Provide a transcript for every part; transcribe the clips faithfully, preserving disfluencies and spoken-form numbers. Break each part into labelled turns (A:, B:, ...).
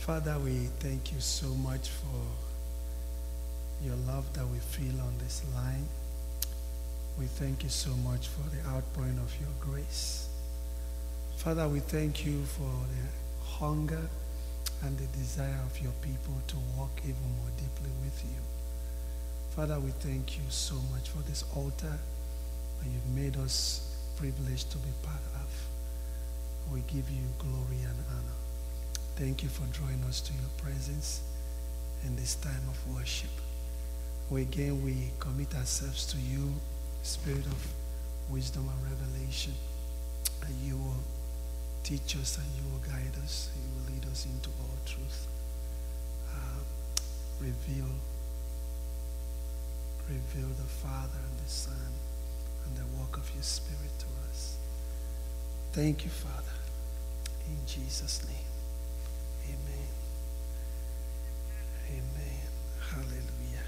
A: Father, we thank you so much for your love that we feel on this line. We thank you so much for the outpouring of your grace. Father, we thank you for the hunger and the desire of your people to walk even more deeply with you. Father, we thank you so much for this altar that you've made us privileged to be part of. We give you glory and honor. Thank you for drawing us to your presence in this time of worship. We again, we commit ourselves to you, Spirit of wisdom and revelation, and you will teach us and you will guide us. You will lead us into all truth. Uh, reveal, reveal the Father and the Son and the work of your Spirit to us. Thank you, Father. In Jesus' name. Amen. Amen. Hallelujah.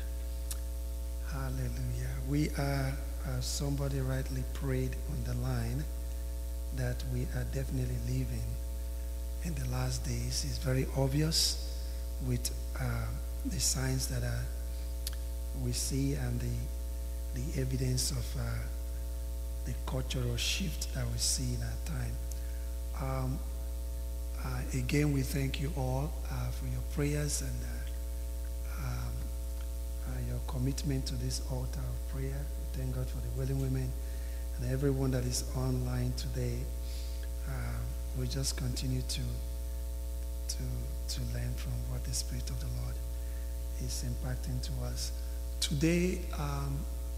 A: Hallelujah. We are, as somebody rightly prayed on the line, that we are definitely living in the last days. It's very obvious with uh, the signs that are, we see and the, the evidence of uh, the cultural shift that we see in our time. Um, uh, again, we thank you all uh, for your prayers and uh, um, uh, your commitment to this altar of prayer. We thank God for the willing women and everyone that is online today. Uh, we just continue to, to, to learn from what the Spirit of the Lord is impacting to us. Today, um,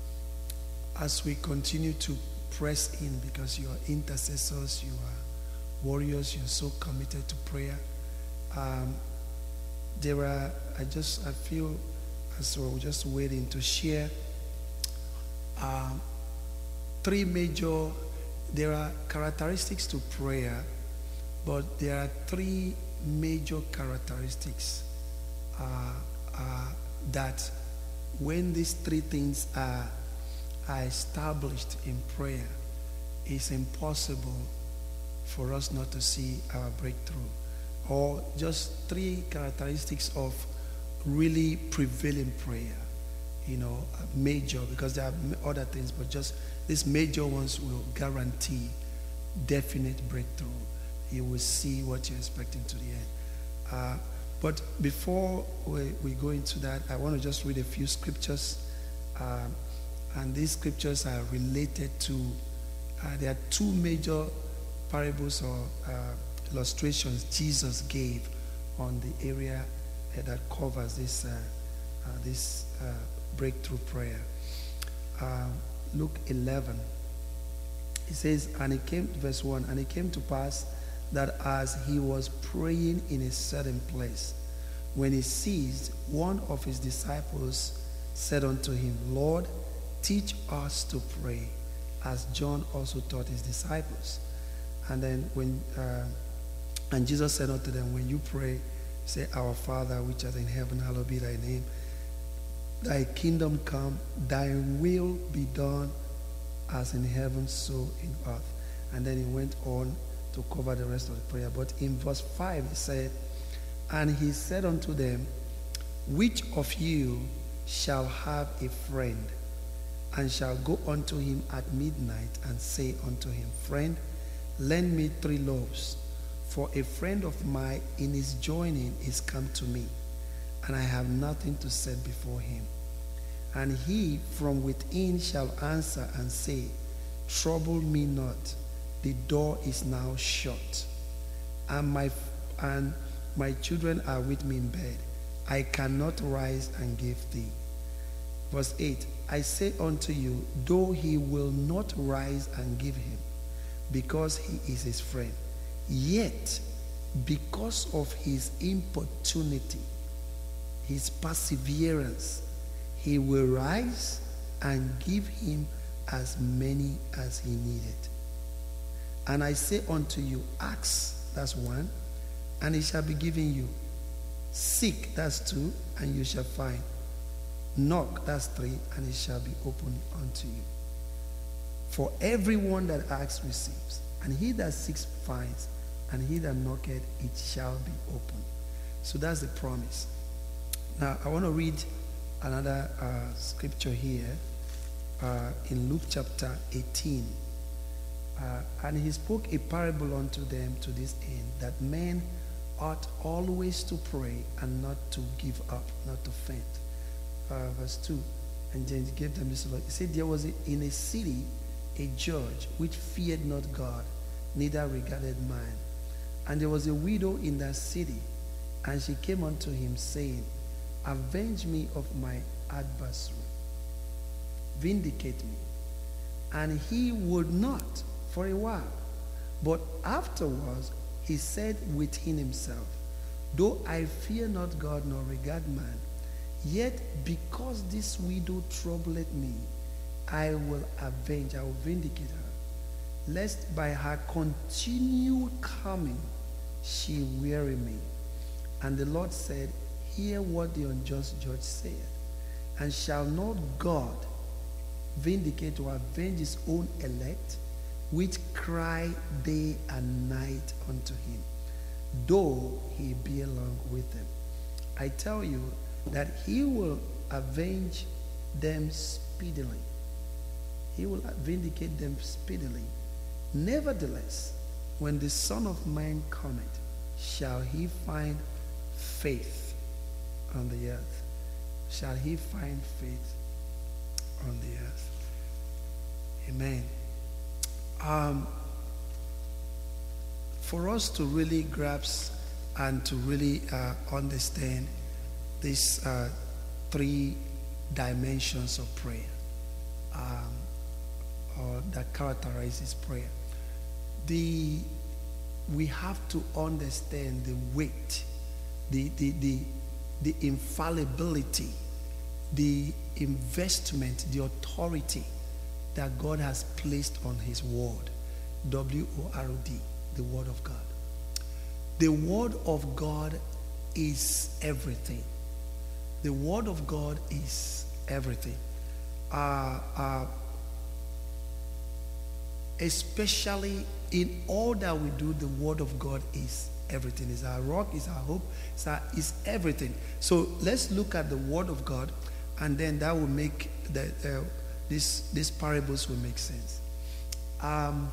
A: as we continue to press in, because you are intercessors, you are warriors, you're so committed to prayer. Um, there are, I just, I feel as we're just waiting to share um, three major, there are characteristics to prayer, but there are three major characteristics uh, uh, that when these three things are, are established in prayer, it's impossible for us not to see our breakthrough. Or just three characteristics of really prevailing prayer, you know, major, because there are other things, but just these major ones will guarantee definite breakthrough. You will see what you're expecting to the end. Uh, but before we, we go into that, I want to just read a few scriptures. Uh, and these scriptures are related to, uh, there are two major parables or uh, illustrations Jesus gave on the area uh, that covers this, uh, uh, this uh, breakthrough prayer. Uh, Luke eleven, it says, and it came, verse one, and it came to pass that as he was praying in a certain place, when he ceased, one of his disciples said unto him, Lord, teach us to pray, as John also taught his disciples. And then when, uh, and Jesus said unto them, when you pray, say, Our Father, which art in heaven, hallowed be thy name. Thy kingdom come, thy will be done as in heaven, so in earth. And then he went on to cover the rest of the prayer. But in verse five, he said, and he said unto them, which of you shall have a friend, and shall go unto him at midnight, and say unto him, Friend, lend me three loaves, for a friend of mine in his journey is come to me, and I have nothing to set before him. And he from within shall answer and say, Trouble me not, the door is now shut, and my and my children are with me in bed. I cannot rise and give thee. Verse eight, I say unto you, though he will not rise and give him, because he is his friend, yet because of his importunity, his perseverance, he will rise and give him as many as he needed. And I say unto you, ask, that's one, and it shall be given you. Seek, that's two, and you shall find. Knock, that's three, and it shall be opened unto you. For everyone that asks receives, and he that seeks finds, and he that knocketh, it shall be opened. So that's the promise. Now, I want to read another uh, scripture here uh, in Luke chapter eighteen. Uh, and he spoke a parable unto them to this end, that men ought always to pray and not to give up, not to faint. Uh, verse two. And James gave them this law. He said, there was a, in a city a judge which feared not God, neither regarded man. And there was a widow in that city, and she came unto him, saying, avenge me of my adversary, vindicate me. And he would not for a while. But afterwards he said within himself, though I fear not God nor regard man, yet because this widow troubleth me, I will avenge, I will vindicate her, lest by her continued coming she weary me. And the Lord said, hear what the unjust judge said. And shall not God vindicate or avenge his own elect, which cry day and night unto him, though he be along with them? I tell you that he will avenge them speedily. He will vindicate them speedily. Nevertheless, when the Son of Man cometh, shall he find faith on the earth? Shall he find faith on the earth? Amen. Um, for us to really grasp and to really uh, understand these uh, three dimensions of prayer, um, or that characterizes prayer, the we have to understand the weight, the the the, the infallibility, the investment, the authority that God has placed on his word. W O R D, the word of God. The word of God is everything. The word of God is everything. Uh, uh, especially in all that we do, the word of God is everything. It's our rock, it's our hope, it's, our, it's everything. So let's look at the word of God, and then that will make the uh, this these parables will make sense. Um,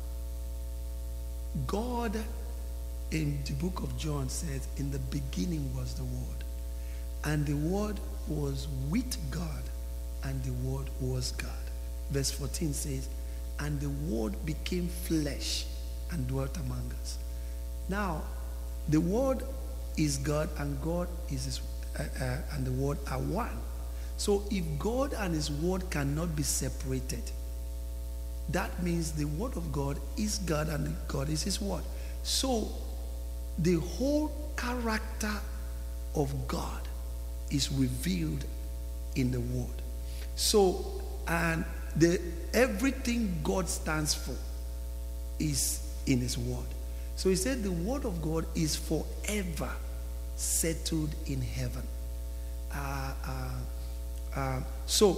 A: God in the book of John says, in the beginning was the word, and the word was with God, and the word was God. Verse fourteen says, and the word became flesh and dwelt among us. Now, the word is God, and God is his, uh, uh, and the word are one. So if God and his word cannot be separated, that means the word of God is God and God is his word. So the whole character of God is revealed in the word. So, and the everything God stands for is in his word. So he said the word of God is forever settled in heaven. Uh, uh, uh, so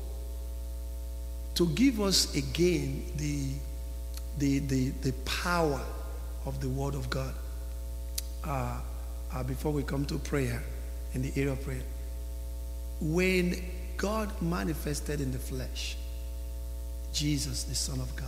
A: to give us again the, the, the, the power of the word of God, uh, uh, before we come to prayer, in the area of prayer, when God manifested in the flesh, Jesus, the Son of God,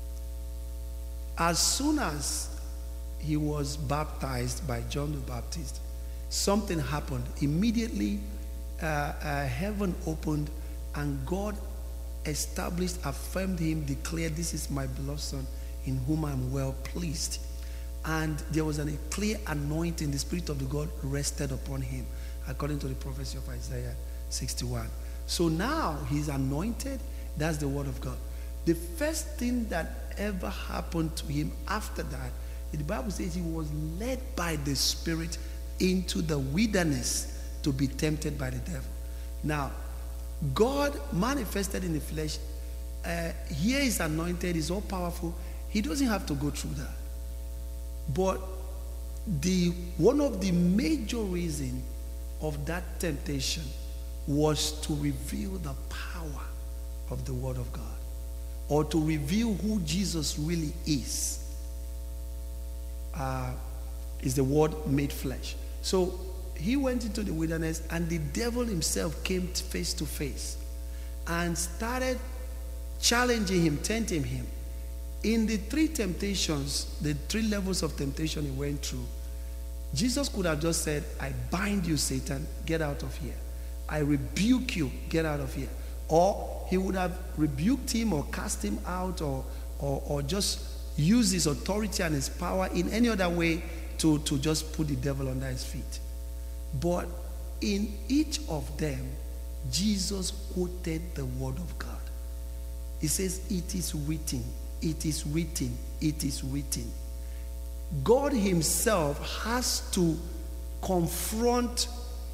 A: as soon as he was baptized by John the Baptist, something happened. Immediately, uh, uh, heaven opened, and God established, affirmed him, declared, this is my beloved Son, in whom I am well pleased. And there was a clear anointing. The Spirit of the God rested upon him, according to the prophecy of Isaiah sixty-one. So now he's anointed. That's the word of God. The first thing that ever happened to him after that, the Bible says he was led by the Spirit into the wilderness to be tempted by the devil. Now, God manifested in the flesh. Uh, here is anointed, is all powerful. He doesn't have to go through that. But the one of the major reasons of that temptation was to reveal the power of the word of God, or to reveal who Jesus really is. Uh, is the word made flesh. So he went into the wilderness, and the devil himself came face to face and started challenging him, tempting him. In the three temptations, the three levels of temptation he went through, Jesus could have just said, I bind you, Satan, get out of here. I rebuke you, get out of here. Or he would have rebuked him or cast him out, or, or, or just use his authority and his power in any other way to, to just put the devil under his feet. But in each of them, Jesus quoted the word of God. He says, it is written, it is written, it is written. God himself has to confront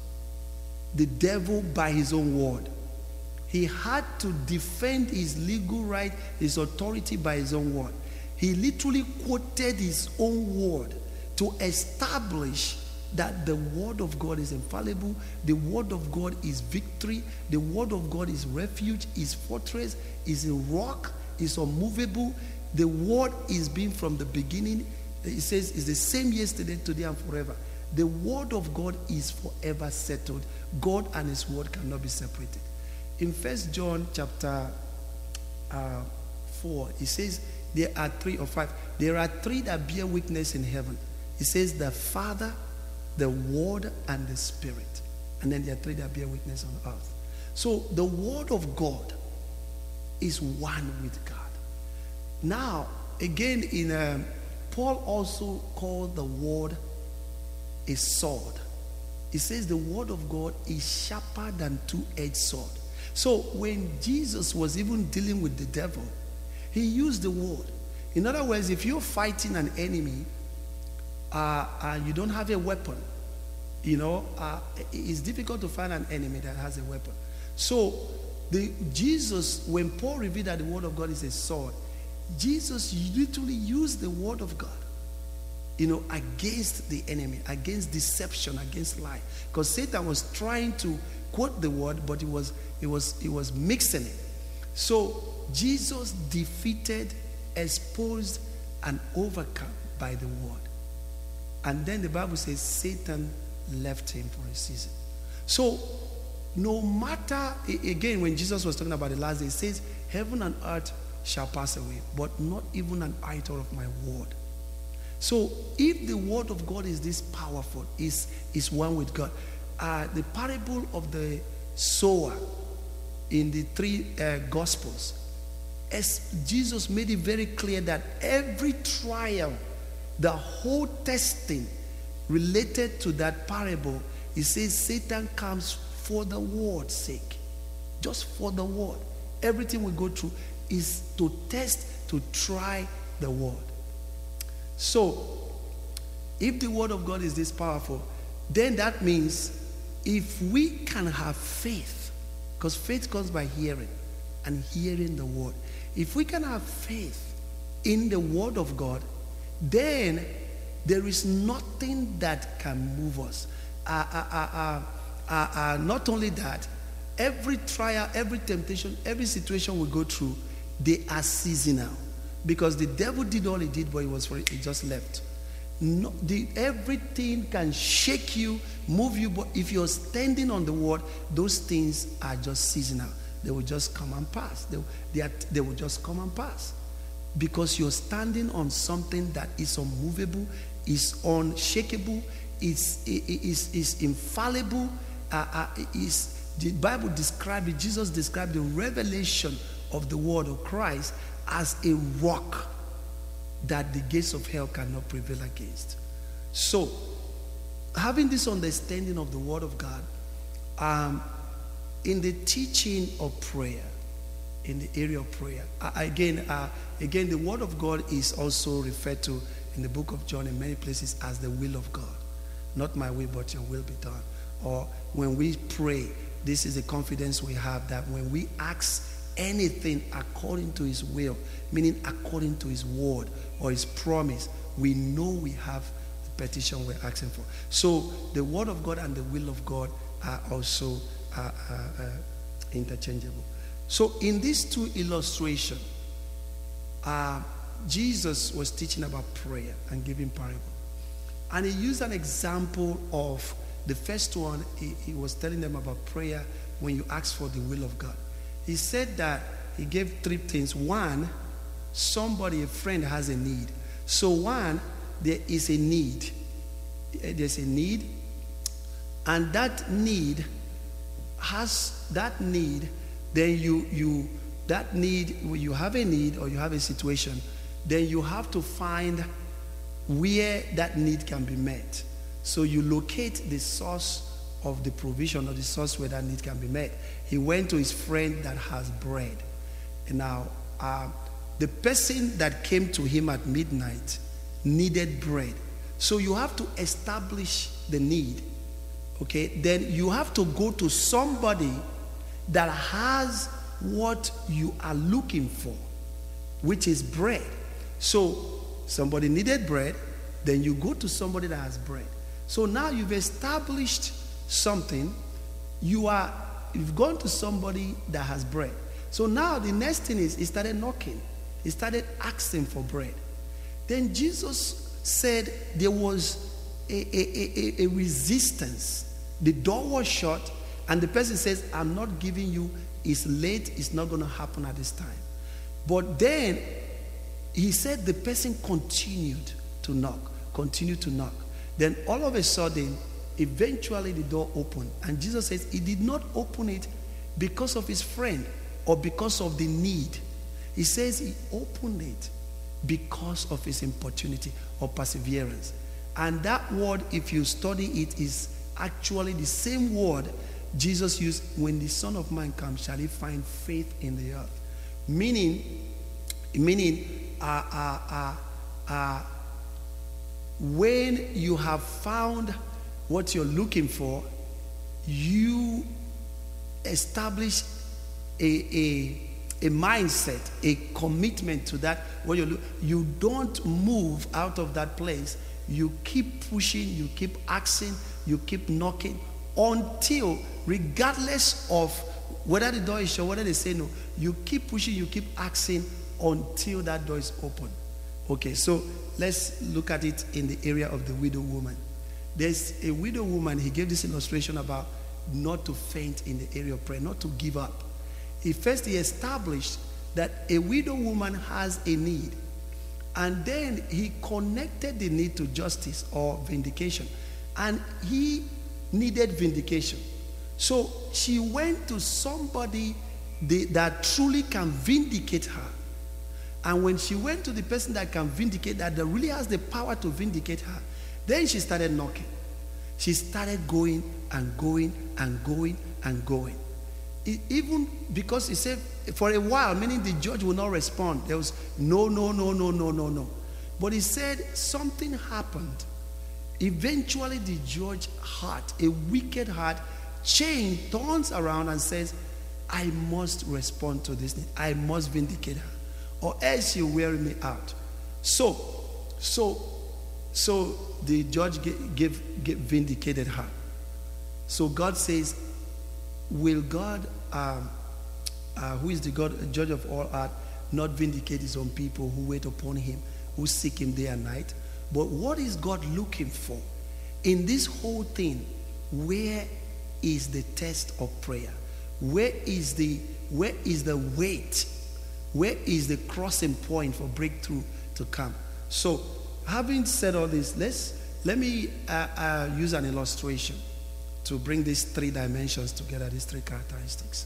A: the devil by his own word. He had to defend his legal right, his authority by his own word. He literally quoted his own word to establish that the word of God is infallible, the word of God is victory, the word of God is refuge, is fortress, is a rock, is unmovable. The word is being from the beginning. It says it's the same yesterday, today, and forever. The word of God is forever settled. God and his word cannot be separated. In First John chapter uh, four, it says there are three or five. There are three that bear witness in heaven. It says the Father, the Word, and the Spirit. And then there are three that bear witness on earth. So the word of God is one with God. Now, again, in um, Paul also called the word a sword. He says the word of God is sharper than two-edged sword. So when Jesus was even dealing with the devil, he used the word. In other words, if you're fighting an enemy uh, and you don't have a weapon, you know, uh, it's difficult to find an enemy that has a weapon. So the Jesus, when Paul revealed that the word of God is a sword, Jesus literally used the word of God, you know, against the enemy, against deception, against lie. Because Satan was trying to quote the word, but it was it was it was mixing it. So Jesus defeated, exposed, and overcome by the word. And then the Bible says Satan left him for a season. So no matter, again, when Jesus was talking about the last day, it says heaven and earth shall pass away, but not even an iota of my word. So if the word of God is this powerful, is is one with God. Uh, the parable of the sower in the three uh, gospels, as Jesus made it very clear that every trial, the whole testing related to that parable, it says Satan comes for the word's sake, just for the word. Everything we go through is to test, to try the word. So, if the word of God is this powerful, then that means if we can have faith, because faith comes by hearing, and hearing the word. If we can have faith in the word of God, then there is nothing that can move us. Uh, uh, uh, uh, uh, uh, not only that, every trial, every temptation, every situation we go through, they are seasonal. Because the devil did all he did, but he was he just left. No, the, everything can shake you, move you, but if you're standing on the word, those things are just seasonal. They will just come and pass. They, they, are, they will just come and pass. Because you're standing on something that is unmovable, is unshakable, is, is, is infallible, uh, uh, is, the Bible described it, Jesus described the revelation of the word of Christ as a rock that the gates of hell cannot prevail against. So, having this understanding of the word of God, um, in the teaching of prayer, in the area of prayer, uh, again, uh, again, the word of God is also referred to in the book of John in many places as the will of God. Not my will, but your will be done. Or when we pray, this is the confidence we have that when we ask anything according to his will, meaning according to his word or his promise, we know we have the petition we're asking for. So the word of God and the will of God are also uh, uh, uh, interchangeable. So in these two illustrations, uh, Jesus was teaching about prayer and giving parable. And he used an example of the first one. He, he was telling them about prayer when you ask for the will of God. He said that he gave three things. One, somebody, a friend has a need. So one, there is a need. There's a need. And that need has, that need, then you, you, that need, when you have a need or you have a situation, then you have to find where that need can be met. So you locate the source of the provision or the source where that need can be met. He went to his friend that has bread. And now, uh, the person that came to him at midnight needed bread. So you have to establish the need. Okay? Then you have to go to somebody that has what you are looking for, which is bread. So somebody needed bread, then you go to somebody that has bread. So now you've established something. You are, you've gone to somebody that has bread. So now the next thing is he started knocking. He started asking for bread. Then Jesus said there was a, a, a, a resistance. The door was shut, and the person says, I'm not giving you, it's late, it's not going to happen at this time. But then he said the person continued to knock, continued to knock. Then all of a sudden, eventually the door opened. And Jesus says he did not open it because of his friend or because of the need. He says he opened it because of his importunity or perseverance. And that word, if you study it, is actually the same word Jesus used, when the Son of Man comes, shall he find faith in the earth? Meaning, meaning, uh, uh, uh, uh, when you have found what you're looking for, you establish a, a, a mindset, a commitment to that. What you look, you don't move out of that place. You keep pushing, you keep asking, you keep knocking until, regardless of whether the door is shut, whether they say no, you keep pushing, you keep asking until that door is open. Okay, so let's look at it in the area of the widow woman. There's a widow woman. He gave this illustration about not to faint in the area of prayer, not to give up. He first he established that a widow woman has a need, and then he connected the need to justice or vindication, and he needed vindication. So she went to somebody that truly can vindicate her. And when she went to the person that can vindicate, that, that really has the power to vindicate her, then she started knocking. She started going and going and going and going. It, even because he said for a while, meaning the judge will not respond. There was no, no, no, no, no, no, no. But he said something happened. Eventually the judge's heart, a wicked heart, changed, turns around and says, I must respond to this need. I must vindicate her, or else she'll wear me out. So, so, so the judge gave, gave, gave vindicated her. So God says, will God, um, uh, who is the God, judge of all art, not vindicate his own people who wait upon him, who seek him day and night? But what is God looking for in this whole thing? Where is the test of prayer? Where is the where is the weight? Where is the crossing point for breakthrough to come? So, having said all this, let's let me uh, uh, use an illustration to bring these three dimensions together, these three characteristics.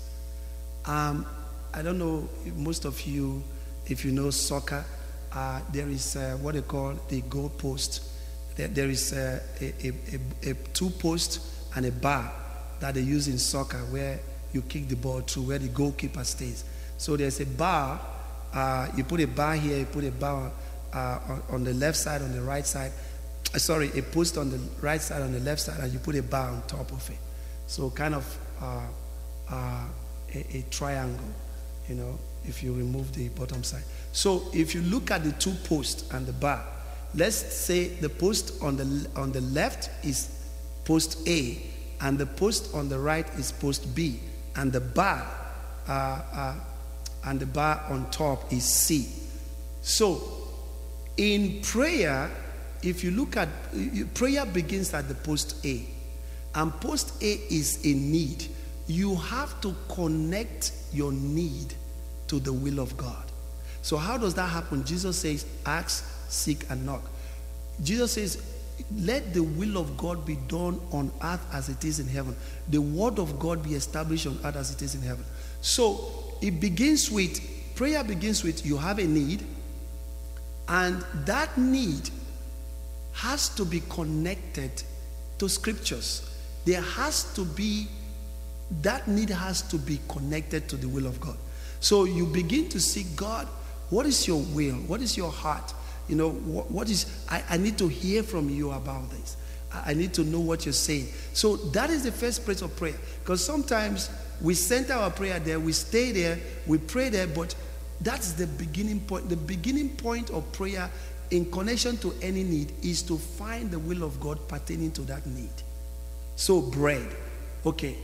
A: Um, I don't know if most of you, if you know soccer, uh, there is uh, what they call the goal post. There, there is uh, a, a, a, a two post and a bar that they use in soccer where you kick the ball through, where the goalkeeper stays. So there's a bar, uh, you put a bar here, you put a bar uh, on, on the left side, on the right side, uh, sorry, a post on the right side, on the left side, and you put a bar on top of it. So kind of uh, uh, a, a triangle, you know, if you remove the bottom side. So if you look at the two posts and the bar, let's say the post on the, on the left is post A, and the post on the right is post B, and the bar uh, uh, and the bar on top is C. So in prayer, if you look at, prayer begins at the post A. And post A is a need. You have to connect your need to the will of God. So how does that happen? Jesus says, ask, seek, and knock. Jesus says, let the will of God be done on earth as it is in heaven. The word of God be established on earth as it is in heaven. So it begins with, prayer begins with, you have a need, and that need has to be connected to scriptures. There has to be, that need has to be connected to the will of God. So you begin to seek God. What is your will? What is your heart? You know, what, what is, I, I need to hear from you about this. I, I need to know what you're saying. So that is the first place of prayer. Because sometimes we center our prayer there, we stay there, we pray there, but that's the beginning point. The beginning point of prayer in connection to any need is to find the will of God pertaining to that need. So bread, okay.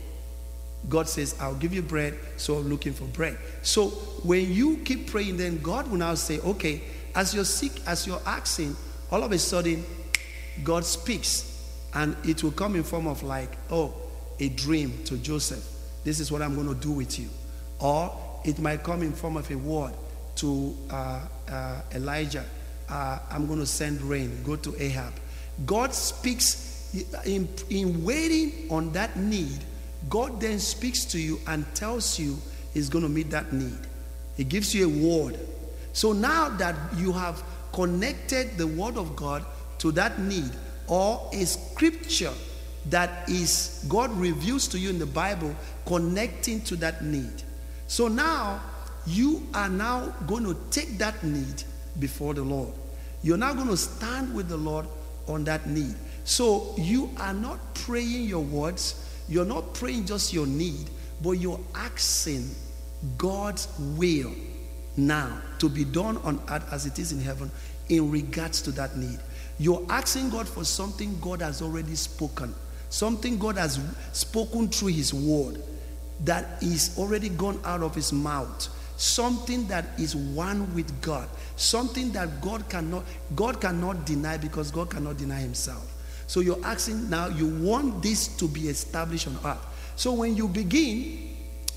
A: God says, I'll give you bread, so I'm looking for bread. So when you keep praying, then God will now say, okay, as you're sick, as you're asking, all of a sudden, God speaks, and it will come in form of like, oh, a dream to Joseph. This is what I'm going to do with you. Or it might come in form of a word to uh, uh, Elijah. Uh, I'm going to send rain. Go to Ahab. God speaks in, in waiting on that need. God then speaks to you and tells you he's going to meet that need. He gives you a word. So now that you have connected the word of God to that need, or a scripture that is God reveals to you in the Bible connecting to that need. So now you are now going to take that need before the Lord. You're now going to stand with the Lord on that need. So you are not praying your words. You're not praying just your need, but you're asking God's will now to be done on earth as it is in heaven in regards to that need. You're asking God for something God has already spoken, something God has spoken through his word that is already gone out of his mouth, something that is one with God, something that God cannot, God cannot deny, because God cannot deny himself. So you're asking now, you want this to be established on earth. So when you begin,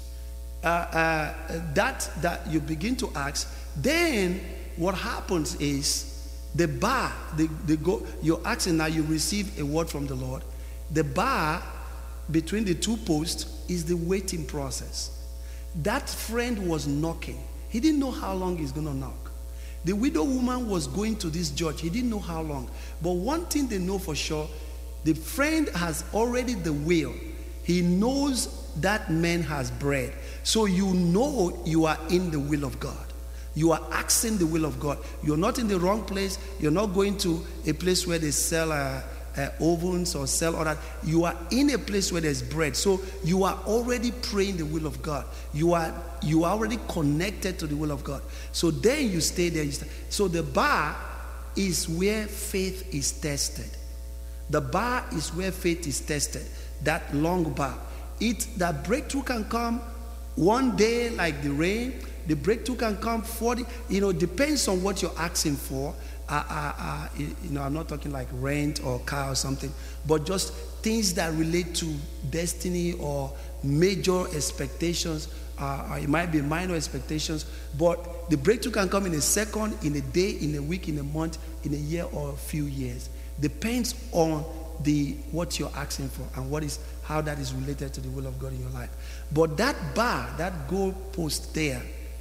A: uh, uh, that, that you begin to ask, then what happens is the bar, the, the go, you're asking now, you receive a word from the Lord. The bar between the two posts is the waiting process. That friend was knocking. He didn't know how long he's going to knock. The widow woman was going to this judge. He didn't know how long. But one thing they know for sure, the friend has already the will. He knows that man has bread. So you know you are in the will of God. You are asking the will of God. You're not in the wrong place. You're not going to a place where they sell uh, uh, ovens or sell all that. You are in a place where there's bread. So you are already praying the will of God. You are you are already connected to the will of God. So then you stay there. You stay. So the bar is where faith is tested. The bar is where faith is tested. That long bar. It that breakthrough can come one day like the rain. The breakthrough can come forty. You know, depends on what you're asking for. Uh, uh, uh, you know, I'm not talking like rent or car or something, but just things that relate to destiny or major expectations. Uh, or it might be minor expectations, but the breakthrough can come in a second, in a day, in a week, in a month, in a year, or a few years. Depends on the what you're asking for and what is how that is related to the will of God in your life. But that bar, that goal post there,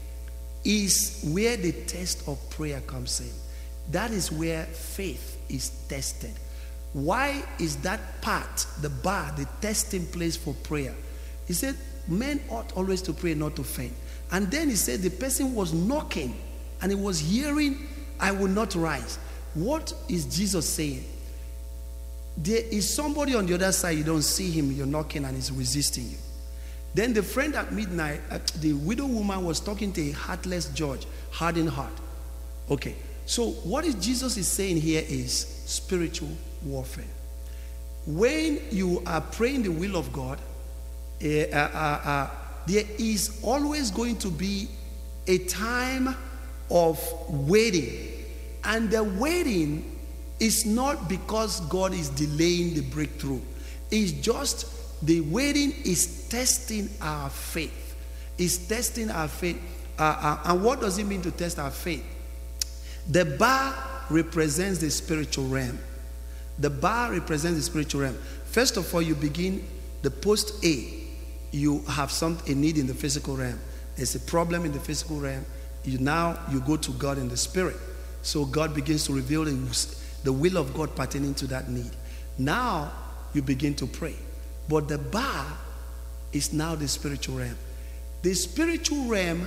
A: is where the test of prayer comes in. That is where faith is tested. Why is that part, the bar, the testing place for prayer? He said, men ought always to pray, not to faint. And then he said the person was knocking and he was hearing, I will not rise. What is Jesus saying? There is somebody on the other side, you don't see him, you're knocking and he's resisting you. Then the friend at midnight, uh, the widow woman was talking to a heartless judge, hardened heart. Okay, so what is Jesus is saying here is spiritual warfare. When you are praying the will of God, uh, uh, uh, uh, there is always going to be a time of waiting. And the waiting It's not because God is delaying the breakthrough. It's just the waiting is testing our faith. It's testing our faith. Uh, uh, and what does it mean to test our faith? The bar represents the spiritual realm. The bar represents the spiritual realm. First of all, you begin the post A. You have some a need in the physical realm. There's a problem in the physical realm. You now you go to God in the spirit. So God begins to reveal the, the will of God pertaining to that need. Now you begin to pray. But the bar is now the spiritual realm. The spiritual realm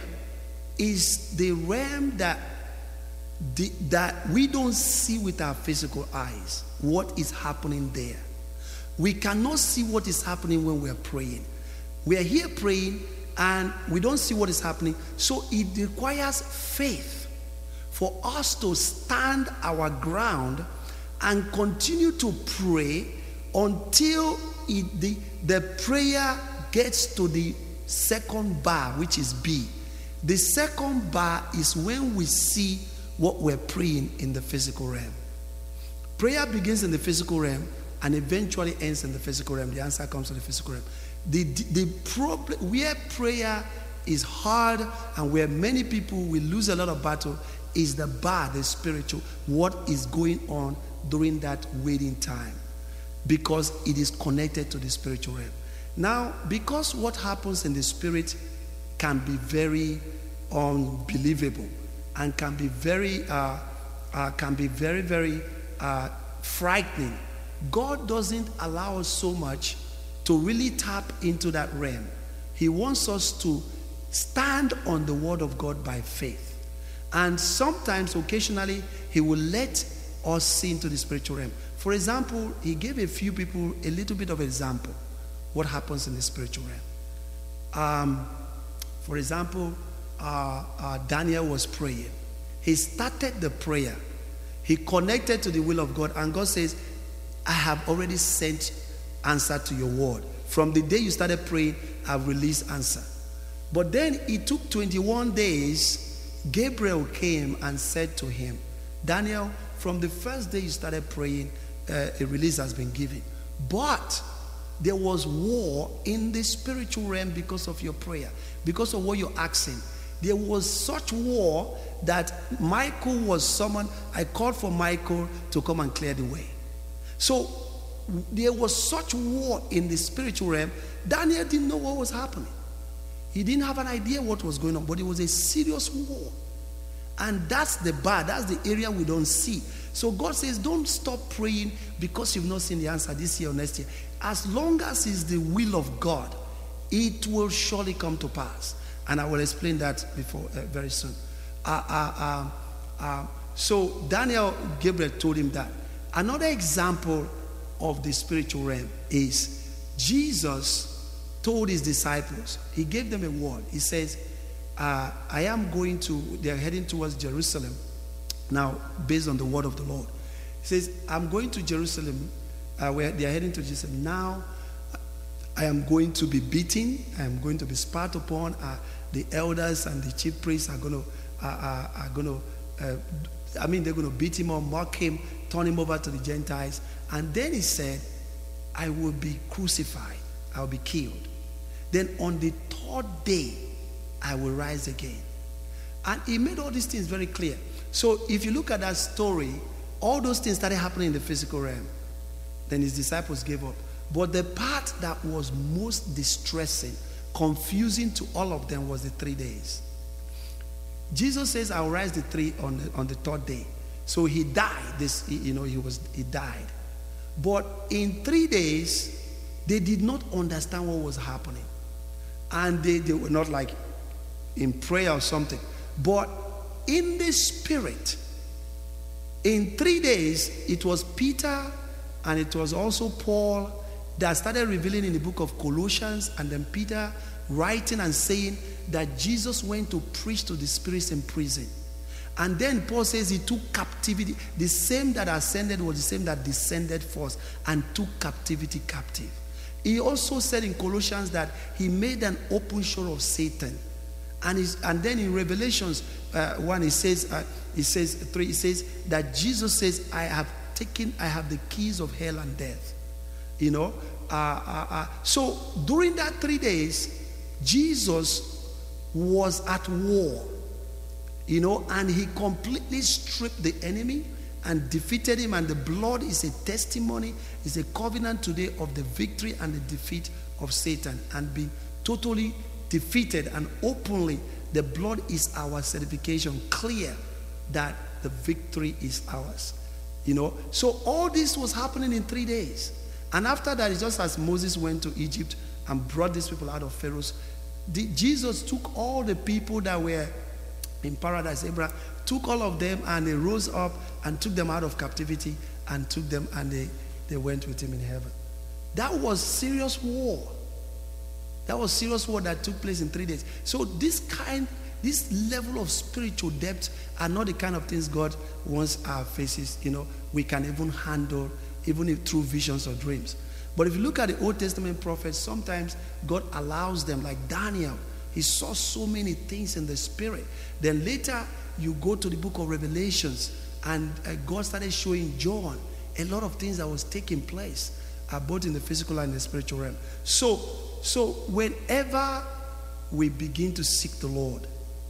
A: is the realm that the, that we don't see with our physical eyes what is happening there. We cannot see what is happening when we are praying. We are here praying and we don't see what is happening. So it requires faith for us to stand our ground and continue to pray until it, the, the prayer gets to the second bar, which is B. The second bar is when we see what we're praying in the physical realm. Prayer begins in the physical realm and eventually ends in the physical realm. The answer comes to the physical realm. The, the, the problem where prayer is hard and where many people will lose a lot of battle is the bar, the spiritual, what is going on during that waiting time, because it is connected to the spiritual realm. Now, because what happens in the spirit can be very unbelievable and can be very, uh, uh, can be very, very uh, frightening, God doesn't allow us so much to really tap into that realm. He wants us to stand on the word of God by faith. And sometimes, occasionally, he will let us see into the spiritual realm. For example, he gave a few people a little bit of example what happens in the spiritual realm. Um, for example, uh, uh, Daniel was praying. He started the prayer. He connected to the will of God, and God says, I have already sent answer to your word. From the day you started praying, I've released answer. But then it took twenty-one days. Gabriel came and said to him, Daniel, from the first day you started praying, uh, a release has been given. But there was war in the spiritual realm because of your prayer, because of what you're asking. There was such war that Michael was summoned. I called for Michael to come and clear the way. So there was such war in the spiritual realm. Daniel didn't know what was happening. He didn't have an idea what was going on, but it was a serious war. And that's the bar, that's the area we don't see. So God says, don't stop praying because you've not seen the answer this year or next year. As long as it's the will of God, it will surely come to pass. And I will explain that before uh, very soon. Uh, uh, uh, uh, so Daniel, Gabriel told him that. Another example of the spiritual realm is Jesus told his disciples, he gave them a word. He says, uh, I am going to, they're heading towards Jerusalem. Now, based on the word of the Lord. He says, I'm going to Jerusalem, uh, where they're heading to Jerusalem. Now, I am going to be beaten. I am going to be spat upon. Uh, the elders and the chief priests are going to, uh, uh, are going to, uh, I mean, they're going to beat him or mock him, turn him over to the Gentiles. And then he said, I will be crucified. I will be killed. Then on the third day, I will rise again. And he made all these things very clear. So if you look at that story, all those things started happening in the physical realm. Then his disciples gave up. But the part that was most distressing, confusing to all of them was the three days. Jesus says, I will rise the three on the, on the third day. So he died. This, you know, he was he died. But in three days, they did not understand what was happening. And they, they were not like in prayer or something. But in the spirit, in three days, it was Peter and it was also Paul that started revealing in the book of Colossians, and then Peter writing and saying that Jesus went to preach to the spirits in prison. And then Paul says he took captivity. The same that ascended was the same that descended first and took captivity captive. He also said in Colossians that he made an open show of Satan. And, he's, and then in Revelations uh, one, he says, uh, he says three, he says that Jesus says, I have taken, I have the keys of hell and death. You know, uh, uh, uh, so during that three days, Jesus was at war, you know, and he completely stripped the enemy and defeated him. And the blood is a testimony, is a covenant today of the victory and the defeat of Satan, and being totally defeated. And openly, the blood is our certification, clear that the victory is ours. You know, so all this was happening in three days. And after that, it's just as Moses went to Egypt and brought these people out of Pharaoh's, the, Jesus took all the people that were in paradise, Abraham took all of them, and they rose up and took them out of captivity and took them, and they, they went with him in heaven. That was serious war. That was serious war that took place in three days. So this kind, this level of spiritual depth are not the kind of things God wants our faces, you know, we can even handle, even if through visions or dreams. But if you look at the Old Testament prophets, sometimes God allows them, like Daniel, he saw so many things in the spirit. Then later, you go to the book of Revelations, and uh, God started showing John a lot of things that was taking place, uh, both in the physical and the spiritual realm. So, so whenever we begin to seek the Lord,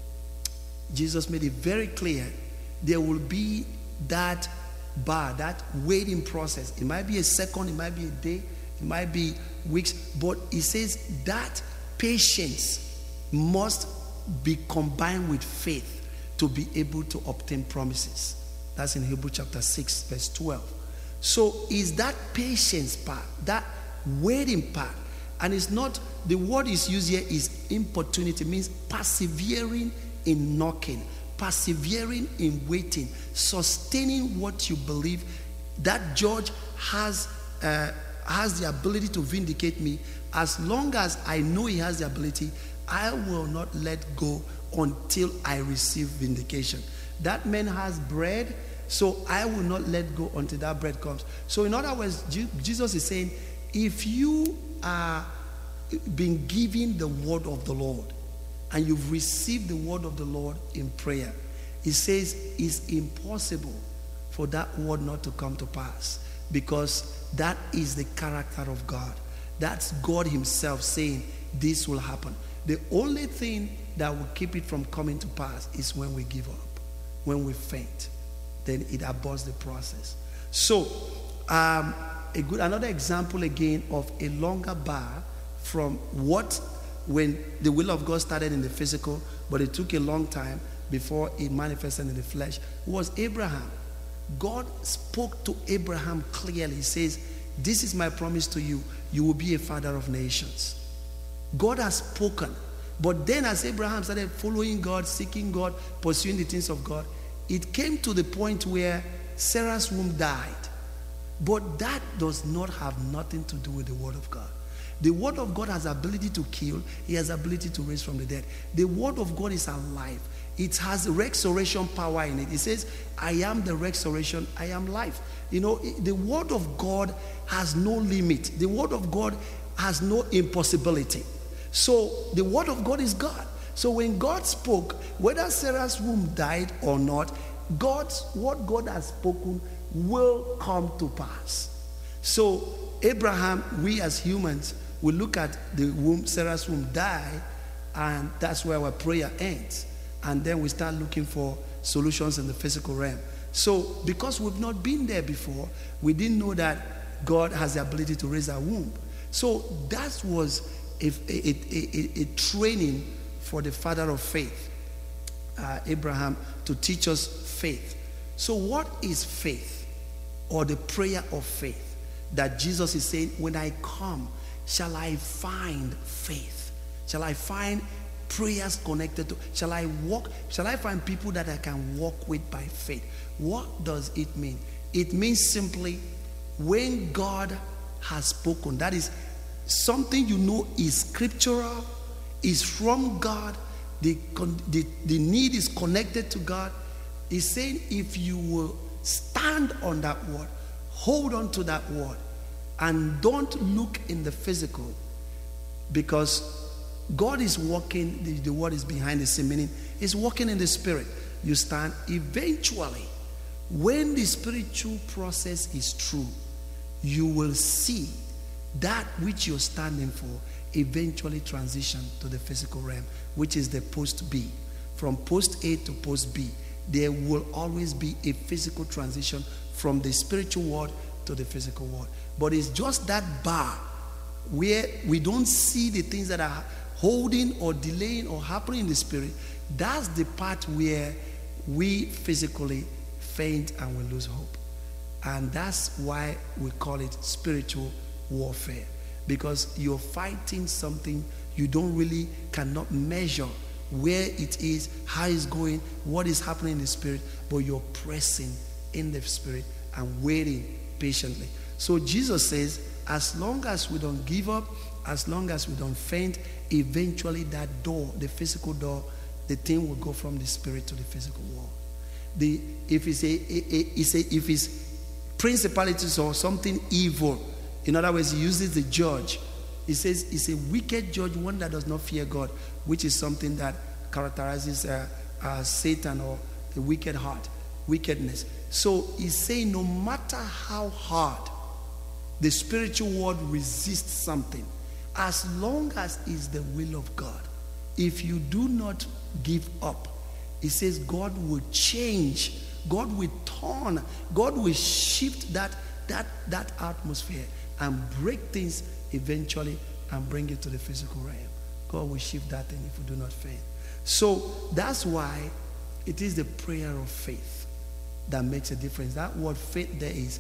A: Jesus made it very clear there will be that bar, that waiting process. It might be a second, it might be a day, it might be weeks, but he says that patience must be combined with faith to be able to obtain promises. That's in Hebrews chapter six, verse twelve. So is that patience part, that waiting part, and it's not, the word is used here is importunity, means persevering in knocking, persevering in waiting, sustaining what you believe. That judge has uh, has the ability to vindicate me. As long as I know he has the ability, I will not let go until I receive vindication. That man has bread, so I will not let go until that bread comes. So in other words, Jesus is saying, if you are being given the word of the Lord, and you've received the word of the Lord in prayer, he says it's impossible for that word not to come to pass, because that is the character of God. That's God himself saying this will happen. The only thing that will keep it from coming to pass is when we give up, when we faint. Then it aborts the process. So um, a good another example again of a longer bar from what, when the will of God started in the physical, but it took a long time before it manifested in the flesh, was Abraham. God spoke to Abraham clearly. He says, this is my promise to you. You will be a father of nations. God has spoken. But then as Abraham started following God, seeking God, pursuing the things of God, it came to the point where Sarah's womb died. But that does not have nothing to do with the word of God. The word of God has ability to kill. He has ability to raise from the dead. The word of God is alive. It has resurrection power in it. It says, I am the resurrection, I am life. You know, the word of God has no limit. The word of God has no impossibility. So the word of God is God. So when God spoke, whether Sarah's womb died or not, God's what God has spoken will come to pass. So Abraham, we as humans, we look at the womb, Sarah's womb die, and that's where our prayer ends. And then we start looking for solutions in the physical realm. So because we've not been there before, we didn't know that God has the ability to raise our womb. So that was a, a, a, a, a training for the father of faith, uh, Abraham, to teach us faith. So what is faith, or the prayer of faith that Jesus is saying, when I come, shall I find faith? Shall I find prayers connected to, shall I walk, shall I find people that I can walk with by faith? What does it mean? It means simply, when God has spoken, that is something you know is scriptural, is from God, the, the, the need is connected to God. He's saying, if you will stand on that word, hold on to that word, and don't look in the physical, because God is working, the, the word is behind the scene, meaning he's working in the spirit. You stand, eventually When the spiritual process is true, you will see that which you're standing for eventually transition to the physical realm, which is the post B. From post A to post B, there will always be a physical transition from the spiritual world to the physical world. But it's just that bar where we don't see the things that are holding or delaying or happening in the spirit. That's the part where we physically faint and we lose hope. And that's why we call it spiritual warfare, because you're fighting something you don't really cannot measure where it is, how it's going, what is happening in the spirit, but you're pressing in the spirit and waiting patiently. So Jesus says, as long as we don't give up, as long as we don't faint, eventually that door, the physical door, the thing will go from the spirit to the physical world. The if it's a, a, a, it's a if it's principalities or something evil, in other words, he uses the judge. He says it's a wicked judge, one that does not fear God, which is something that characterizes uh, uh, Satan or the wicked heart, wickedness. So he's saying no matter how hard the spiritual world resists something, as long as it's the will of God, if you do not give up, he says God will change, God will turn, God will shift that, that, that atmosphere and break things eventually and bring it to the physical realm. God will shift that thing if we do not faint. So that's why it is the prayer of faith that makes a difference. That word faith there is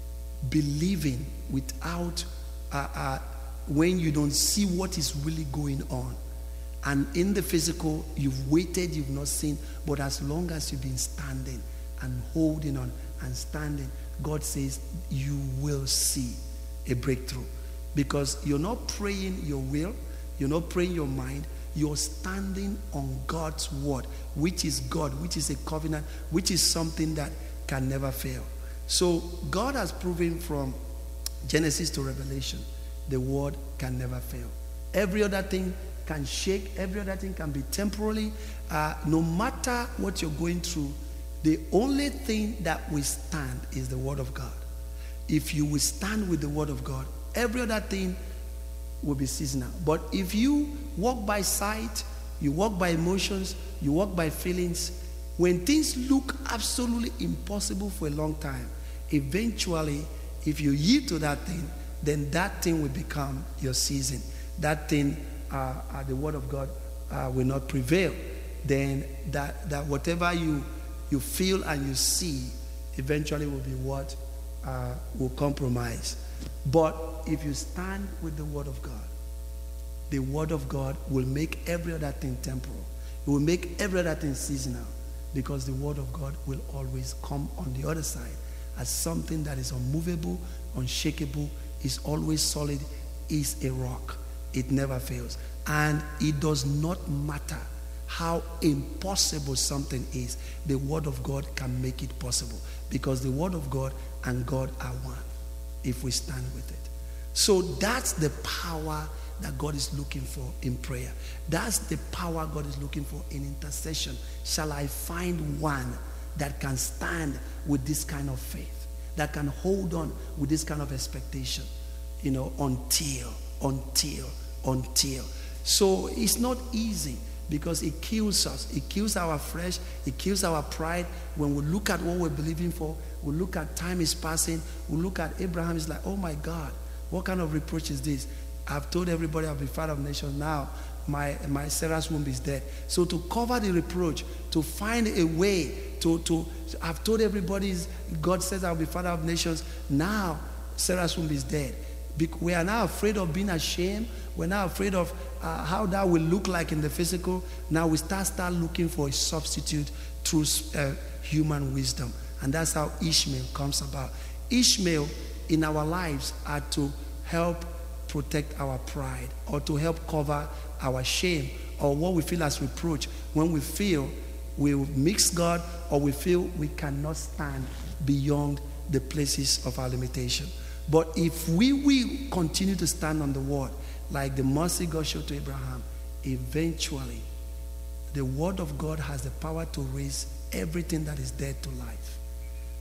A: believing without, uh, uh, when you don't see what is really going on. And in the physical, you've waited, you've not seen, but as long as you've been standing and holding on and standing, God says you will see a breakthrough. Because you're not praying your will, you're not praying your mind, you're standing on God's word, which is God, which is a covenant, which is something that can never fail. So God has proven from Genesis to Revelation, the word can never fail. Every other thing can shake, every other thing can be temporarily. Uh, no matter what you're going through, the only thing that will stand is the word of God. If you will stand with the word of God, every other thing will be seasonal. But if you walk by sight, you walk by emotions, you walk by feelings, when things look absolutely impossible for a long time, eventually, if you yield to that thing, then that thing will become your season. That thing, uh, uh, the word of God uh, will not prevail. Then that, that whatever you, you feel and you see eventually will be what uh, will compromise. But if you stand with the word of God, the word of God will make every other thing temporal. It will make every other thing seasonal, because the word of God will always come on the other side as something that is unmovable, unshakable, is always solid, is a rock. It never fails. And it does not matter how impossible something is, the word of God can make it possible, because the word of God and God are one if we stand with it. So that's the power that God is looking for in prayer. That's the power God is looking for in intercession. Shall I find one that can stand with this kind of faith, that can hold on with this kind of expectation, you know, until, until, until. So it's not easy, because it kills us. It kills our flesh. It kills our pride. When we look at what we're believing for, we look at time is passing, we look at Abraham, is like, oh my God, what kind of reproach is this? I've told everybody I'll be father of nations. Now my, my Sarah's womb is dead. So to cover the reproach, to find a way to, to I've told everybody God says I'll be father of nations. Now Sarah's womb is dead. We are now afraid of being ashamed. We're now afraid of uh, how that will look like in the physical. Now we start start looking for a substitute through uh, human wisdom. And that's how Ishmael comes about. Ishmael in our lives are to help protect our pride, or to help cover our shame, or what we feel as reproach when we feel we mix God, or we feel we cannot stand beyond the places of our limitation. But if we will continue to stand on the word, like the mercy God showed to Abraham, eventually the word of God has the power to raise everything that is dead to life.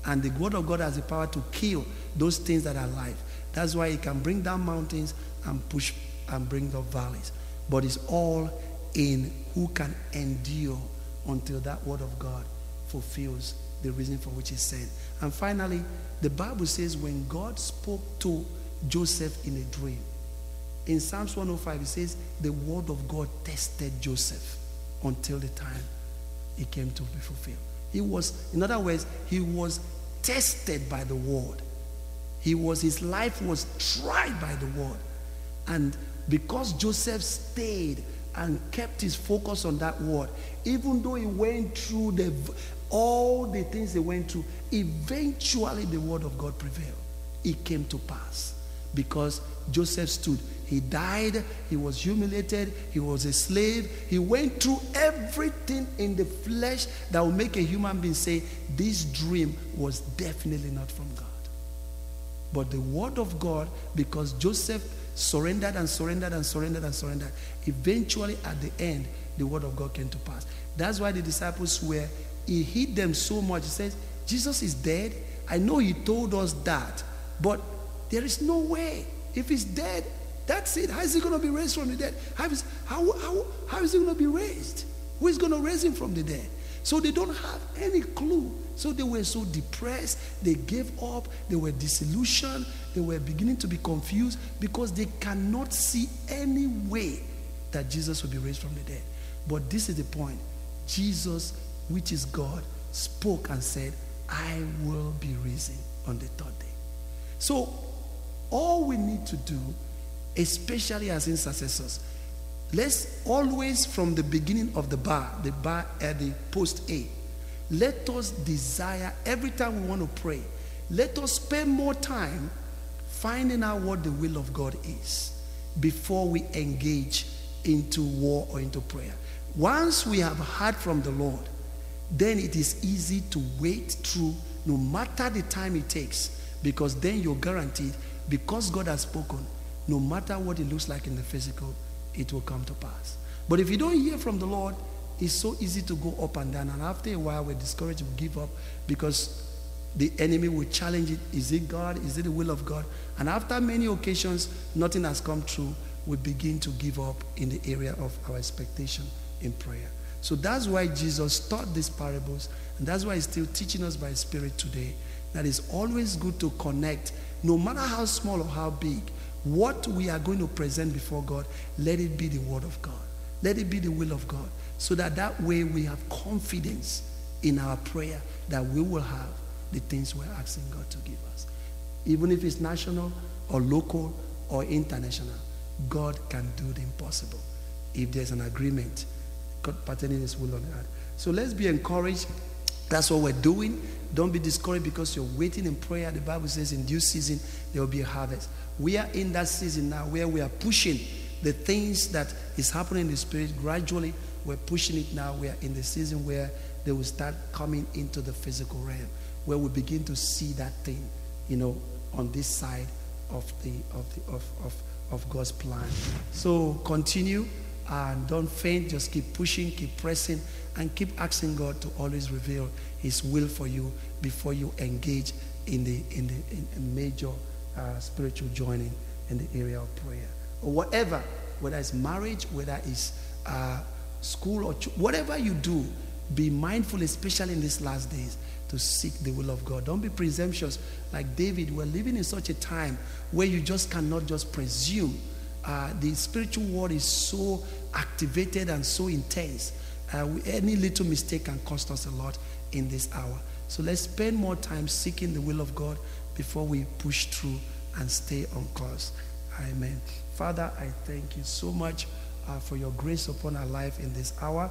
A: And the word of God has the power to kill those things that are alive. That's why it can bring down mountains and push and bring up valleys. But it's all in who can endure until that word of God fulfills the reason for which it's sent. And finally, the Bible says when God spoke to Joseph in a dream, in Psalms one oh five, it says the word of God tested Joseph until the time it came to be fulfilled. He was, in other words, he was tested by the word. He was, his life was tried by the word. And because Joseph stayed and kept his focus on that word, even though he went through the all the things they went through, eventually the word of God prevailed. It came to pass because Joseph stood. He died, he was humiliated, he was a slave, he went through everything in the flesh that will make a human being say, this dream was definitely not from God. But the word of God, because Joseph surrendered and surrendered and surrendered and surrendered, eventually at the end, the word of God came to pass. That's why the disciples were, he hid them so much. He says, Jesus is dead. I know he told us that, but there is no way. If he's dead, that's it. How is he going to be raised from the dead? How is, how, how, how is he going to be raised? Who is going to raise him from the dead? So they don't have any clue. So they were so depressed. They gave up. They were disillusioned. They were beginning to be confused because they cannot see any way that Jesus will be raised from the dead. But this is the point. Jesus, which is God, spoke and said, I will be risen on the third day. So all we need to do, especially as intercessors, let's always from the beginning of the bar, the bar at the post A, let us desire every time we want to pray, let us spend more time finding out what the will of God is before we engage into war or into prayer. Once we have heard from the Lord, then it is easy to wait through no matter the time it takes, because then you're guaranteed, because God has spoken, no matter what it looks like in the physical, it will come to pass. But if you don't hear from the Lord, it's so easy to go up and down. And after a while, we're discouraged, we give up because the enemy will challenge it. Is it God? Is it the will of God? And after many occasions, nothing has come true. We begin to give up in the area of our expectation in prayer. So that's why Jesus taught these parables. And that's why he's still teaching us by his Spirit today. That it's always good to connect, no matter how small or how big, what we are going to present before God, let it be the word of God. Let it be the will of God. So that that way we have confidence in our prayer that we will have the things we're asking God to give us. Even if it's national or local or international, God can do the impossible if there's an agreement pertaining his will on earth. So let's be encouraged. That's what we're doing. Don't be discouraged because you're waiting in prayer. The Bible says in due season there will be a harvest. We are in that season now where we are pushing the things that is happening in the spirit gradually. We're pushing it now. We are in the season where they will start coming into the physical realm, where we begin to see that thing, you know, on this side of the of the of of, of God's plan. So continue and don't faint. Just keep pushing, keep pressing, and keep asking God to always reveal his will for you before you engage in the in the in a major uh, spiritual joining in the area of prayer or whatever, whether it's marriage, whether it's uh, school or ch- whatever you do. Be mindful, especially in these last days, to seek the will of God. Don't be presumptuous like David. We're living in such a time where you just cannot just presume. Uh, the spiritual world is so activated and so intense. Uh, we, any little mistake can cost us a lot in this hour. So let's spend more time seeking the will of God before we push through and stay on course. Amen. Father, I thank you so much uh, for your grace upon our life in this hour,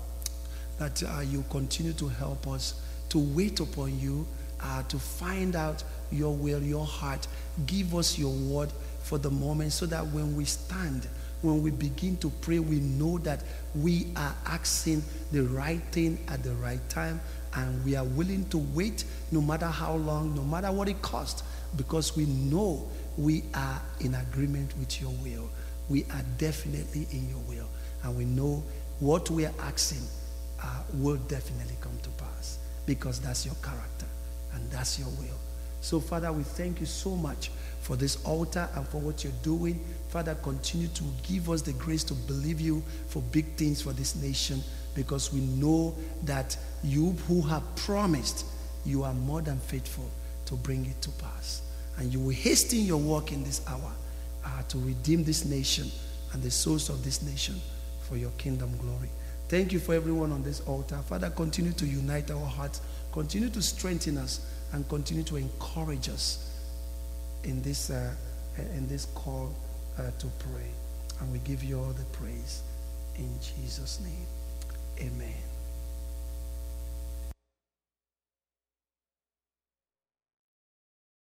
A: that uh, you continue to help us to wait upon you, uh, to find out your will, your heart. Give us your word for the moment so that when we stand, when we begin to pray, we know that we are asking the right thing at the right time, and we are willing to wait no matter how long, no matter what it costs, because we know we are in agreement with your will. We are definitely in your will, and we know what we are asking uh, will definitely come to pass, because that's your character and that's your will. So, Father, we thank you so much for this altar and for what you're doing. Father, continue to give us the grace to believe you for big things for this nation, because we know that you who have promised, you are more than faithful to bring it to pass. And you will hasten your work in this hour uh, to redeem this nation and the souls of this nation for your kingdom glory. Thank you for everyone on this altar. Father, continue to unite our hearts, continue to strengthen us, and continue to encourage us in this uh, in this call uh, to pray. And we give you all the praise in Jesus' name. Amen.